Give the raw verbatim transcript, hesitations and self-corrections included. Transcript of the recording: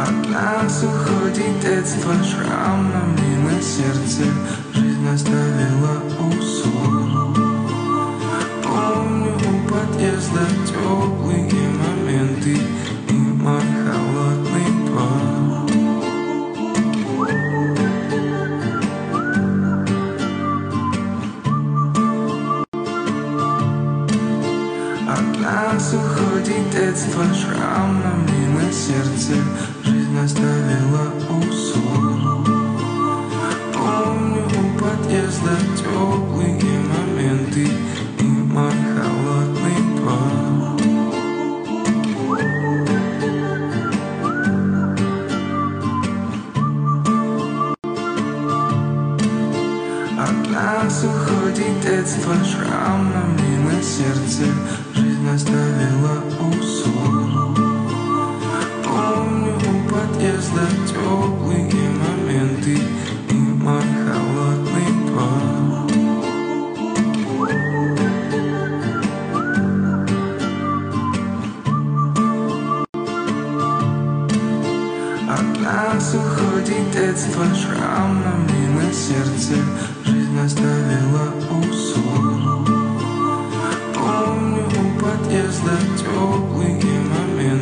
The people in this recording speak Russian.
От нас уходит детство шрамами на сердце. Жизнь оставила узор. Помню у подъезда теплые моменты и мой холодный двор. От нас уходит детство шрамами на сердце. Жизнь оставила узор. Помню у подъезда теплые моменты и мой холодный двор. От нас уходит детство шрамами на сердце. Жизнь оставила узор. Помню у подъезда теплые моменты и мой холодный двор. От нас уходит детство шрамами на сердце. Жизнь оставила узор.